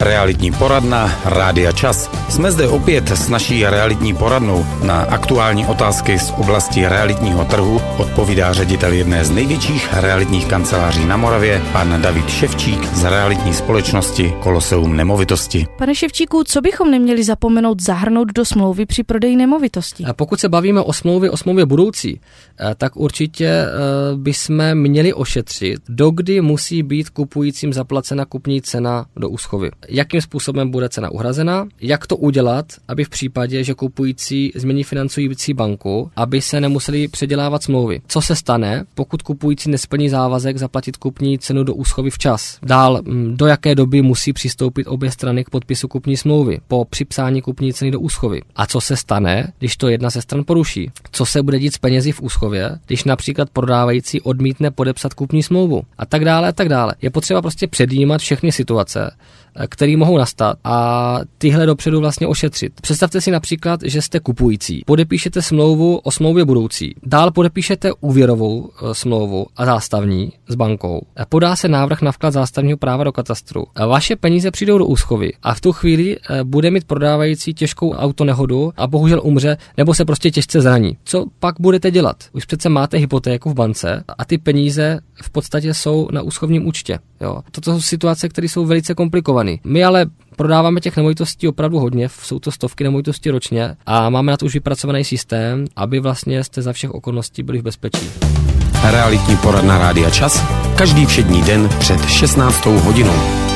Realitní poradna Rádia Čas. Jsme zde opět s naší realitní poradnou. Na aktuální otázky z oblasti realitního trhu odpovídá ředitel jedné z největších realitních kanceláří na Moravě, pan David Ševčík z realitní společnosti Koloseum nemovitosti. Pane Ševčíku, co bychom neměli zapomenout zahrnout do smlouvy při prodeji nemovitosti? Pokud se bavíme o smlouvě budoucí, tak určitě bychom měli ošetřit, dokdy musí být kupujícím zaplacena kupní cena do úschovy. Jakým způsobem bude cena uhrazena, jak to udělat, aby v případě, že kupující změní financující banku, aby se nemuseli předělávat smlouvy. Co se stane, pokud kupující nesplní závazek zaplatit kupní cenu do úschovy včas. Dál, do jaké doby musí přistoupit obě strany k podpisu kupní smlouvy po připsání kupní ceny do úschovy. A co se stane, když to jedna ze stran poruší? Co se bude dít s penězi v úschově, když například prodávající odmítne podepsat kupní smlouvu? A tak dále, a tak dále. Je potřeba prostě předjímat všechny situace, které mohou nastat a tyhle dopředu vlastně ošetřit. Představte si například, že jste kupující. Podepíšete smlouvu o smlouvě budoucí. Dál podepíšete úvěrovou smlouvu a zástavní s bankou. Podá se návrh na vklad zástavního práva do katastru. Vaše peníze přijdou do úschovy a v tu chvíli bude mít prodávající těžkou autonehodu a bohužel umře nebo se prostě těžce zraní. Co pak budete dělat? Už přece máte hypotéku v bance a ty peníze v podstatě jsou na úschovním účtě. Jo. Toto jsou situace, které jsou velice komplikované. My ale prodáváme těch nemovitostí opravdu hodně, jsou to stovky nemovitostí ročně a máme na to už vypracovaný systém, aby vlastně jste za všech okolností byli v bezpečí. Realitní poradna Rádia Čas každý všední den před 16. hodinou.